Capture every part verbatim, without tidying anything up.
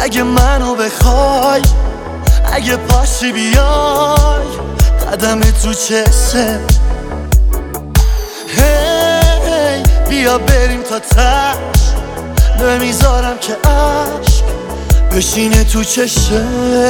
اگه منو بخوای، اگه پاشی بیای قدم تو چشه، هی بیا بریم تا تش، نمیذارم که عشق بشینه تو چشه.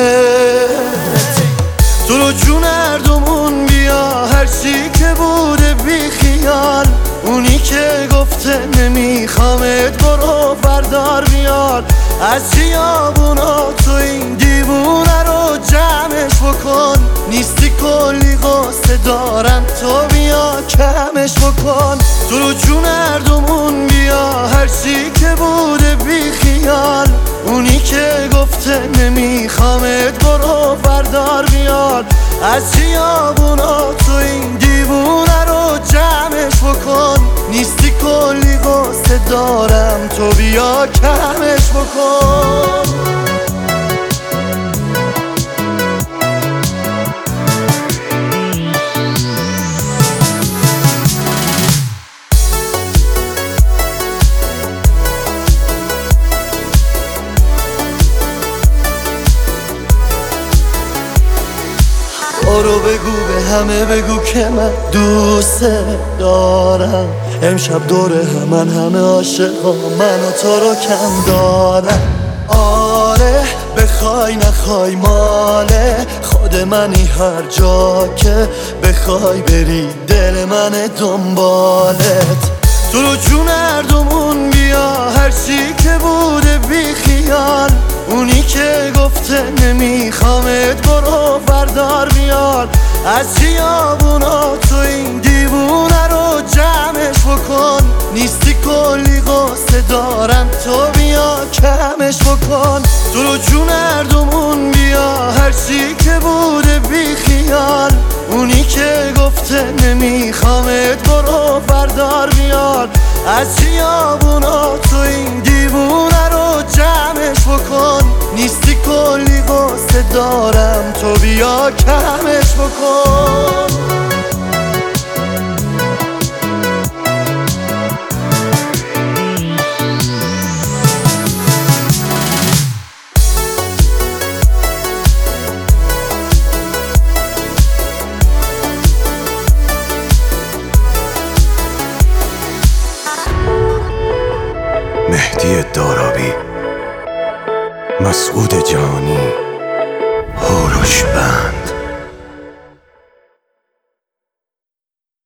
تو رو جون هردومون بیا، هرچی که بوده بی خیال، اونی که گفته نمیخوامت برو بردار بیار. از خیابونا تو این دیوونه رو جمعش بکن، نیستی کلی قصه دارم تو بیا کمش بکن. تو رو جون هردومون بیا، هرچی که بوده بی خیال، اونی که گفته نمیخوامت برو بردار بیار. از خیابونا تو این دیوونه رو جمعش بکن، نیستی کلی قصه دارم تو بیا کمش بکن. برو بگو به همه بگو که من دوست دارم، امشب دور همن همه عاشقا من و تو رو کم دارم. آره بخوای نخوای ماله خود منی، هر جا که بخوای بری دل من دنبالت. تو رو جون هردومون بیا، هرچی که بوده بی خیال، اونی که گفته نمیخوامت برو بردار بیار. از خیابونا تو این دیوونه رو جمعش بکن، نیستی کلی قصه دارم تو بیا کمش بکن. تو رو جون هردومون بیا، هرچی که بوده بی خیال، اونی که گفته نمیخوامت برو بردار بیار. از خیابونا تو این دیوونه رو جمعش بکن، نیستی کلی قصه دارم تو بیا کمش بکن. مهدی دارابی، مسعود جانی، هوروش بند.